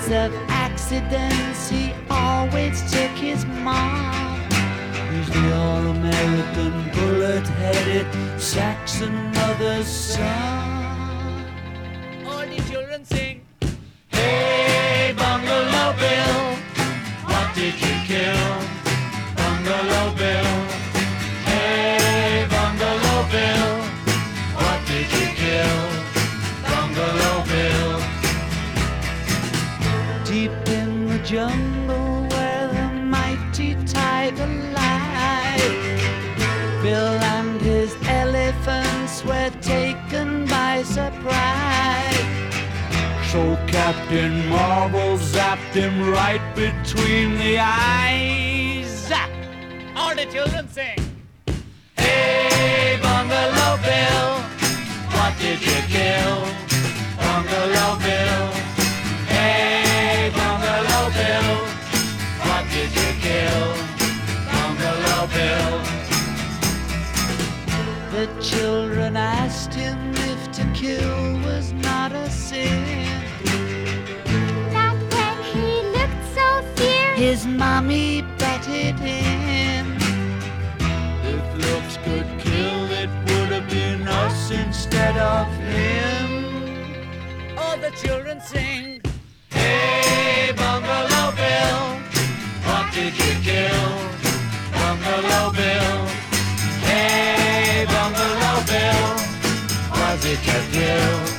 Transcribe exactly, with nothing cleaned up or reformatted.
case of accidents, he always took his mom. He's the all-American bullet-headed Saxon mother's son. All the children sing. Hey, Bungalow Bill, what did you kill? Bungalow Bill. Hey, Bungalow Bill, what did you kill? Bungalow Bill. Deep in the jungle where the mighty tiger lies, Bill and his elephants were taken by surprise. So Captain Marvel zapped him right between the eyes. All the children sing. Hey, Bungalow Bill, what did you kill? Bungalow Bill. Hey, Bungalow Bill, what did you kill? Bungalow Bill. The children asked him if to kill was not a sin. Not when he looked so fierce. His mommy butted in. If looks could kill, it would have been us instead of him. All the children sing. Hey, Bungalow Bill, what did you kill? Bungalow Bill. Hey, Bungalow Bill, was it just you?